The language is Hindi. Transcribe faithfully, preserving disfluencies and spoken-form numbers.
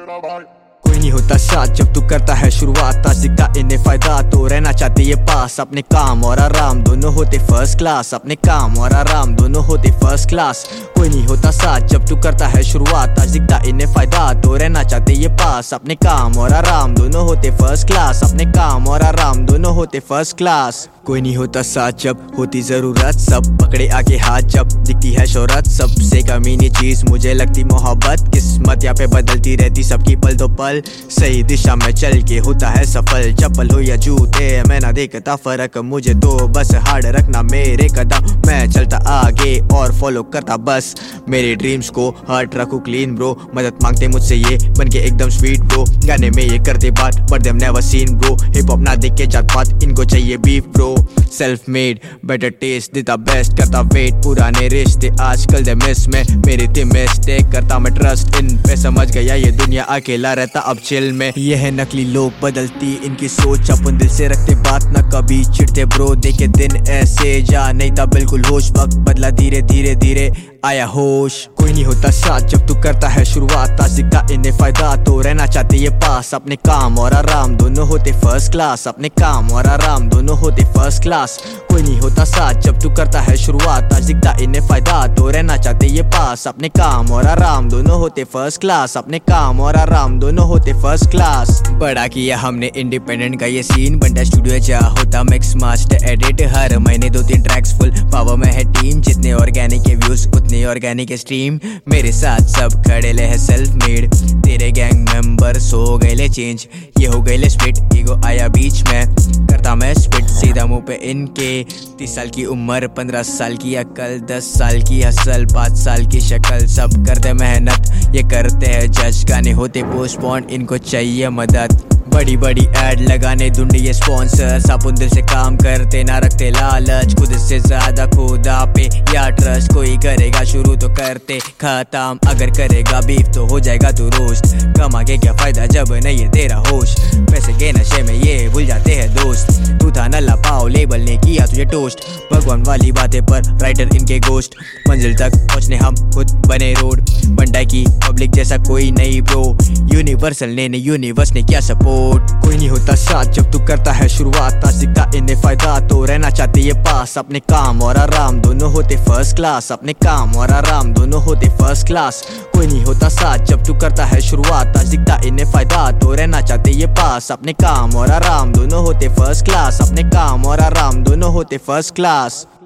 कोई नहीं होता साथ जब तू करता है शुरुआत, आज दिखता इन्हें फायदा तो रहना चाहते ये पास। अपने काम और आराम दोनों होते फर्स्ट क्लास, अपने काम और आराम दोनों होते फर्स्ट क्लास। कोई नहीं होता साथ जब तू करता है शुरुआत, आज दिखता इन्हें फायदा तो रहना चाहते ये पास। अपने काम और आराम दोनों होते फर्स्ट क्लास, अपने काम और आराम दोनों होते फर्स्ट क्लास। कोई नहीं होता साथ जब होती जरूरत, सब पकड़े आगे हाथ जब दिखती है शोहरत। सबसे कमीनी चीज मुझे लगती मोहब्बत, किस्मत यहाँ पे बदलती रहती सबकी पल दो पल। सही दिशा में चल के होता है सफल, चप्पल हो या जूते मैं ना देखता फर्क। मुझे तो बस हार्ड रखना मेरे कदम, मैं चलता आगे और फॉलो करता बस मेरे ड्रीम्स को। हार्ट रखूं क्लीन ब्रो, मदद मांगते मुझसे ये बन के एकदम स्वीट ब्रो। गाने में ये करते बात but them never seen bro, hip hop ना देख के जात पात इनको चाहिए beef bro. Self made better test देता बेस्ट, करता वेट पुराने रिश्ते आजकल दे मिस में। मेरी थी मिस्टेक करता मैं ट्रस्ट इन पे, समझ गया ये दुनिया अकेला रहता अब चिल में। ये है नकली लोग बदलती इनकी सोच, अपन दिल से रखते बात ना कभी चिढ़ते ब्रो। देखे दिन ऐसे जा नहीं था बिल्कुल होश, वक्त बदला धीरे धीरे धीरे आया होश। कोई नहीं होता साथ जब तू करता है शुरुआत, आज दिखता इन्हें फायदा तो रहना चाहते ये पास। अपने काम और आराम दोनों होते फर्स्ट क्लास, अपने काम और आराम दोनों होते फर्स्ट क्लास। कोई नहीं होता साथ जब तू करता है शुरुआत, आज दिखता इन्हें फायदा तो रहना चाहते ये पास। अपने काम और आराम दोनों होते फर्स्ट क्लास, अपने काम और आराम दोनों होते फर्स्ट क्लास। बड़ा किया हमने इंडिपेंडेंट का ये सीन, बंटा स्टूडियो जा होता मिक्स मास्टर एडिट। हर महीने दो तीन ट्रैक्स फुल पावर में है टीम, जितने ऑर्गेनिक के व्यूज उतनी ऑर्गेनिक स्ट्रीम। मेरे साथ सब खड़े ले है सेल्फ मेड, तेरे गैंग मेंबर्स हो गए ले चेंज। ये हो गए ले स्पिट, ईगो आया बीच में करता मैं स्पिट सीधा मुंह पे इनके। तीस साल की उम्र, पंद्रह साल की अकल, दस साल की हसल, पाँच साल की शक्ल। सब करते मेहनत, ये करते हैं जज, गाने होते पोस्टपोन इनको चाहिए मदद। बड़ी बड़ी एड लगाने ढूंढे ये स्पॉन्सर्स, अपन दिल से काम करते ना रखते लालच। खुद से ज्यादा खुदा पे या ट्रस्ट, कोई करेगा शुरू तो करते खत्म। अगर करेगा बीफ तो हो जाएगा तू रोस्ट, कमा के क्या फायदा जब नहीं है तेरा होश। पैसे के नशे में ये भूल जाते हैं दोस्त, तू था नल्ला पाओ लेबल ने किया तुझे टोस्ट। भगवान वाली बातें पर राइटर इनके गोस्ट, मंजिल तक पहुंचने हम खुद बने रोड। बंटाई की पब्लिक जैसा कोई नहीं ब्रो, यूनिवर्सल ने ने यूनिवर्स ने क्या सपोर्ट। कोई नहीं होता साथ जब तू करता है शुरुआत, आज दिखता इन्हें फायदा तो रहना चाहते ये पास। अपने काम और आराम दोनों होते फर्स्ट क्लास, अपने काम और आराम दोनों होते फर्स्ट क्लास। कोई नहीं होता साथ जब तू करता है शुरुआत, आज दिखता इन्हें फायदा तो रहना चाहते ये पास। अपने काम और आराम दोनों होते फर्स्ट क्लास, अपने काम और आराम दोनों होते फर्स्ट क्लास।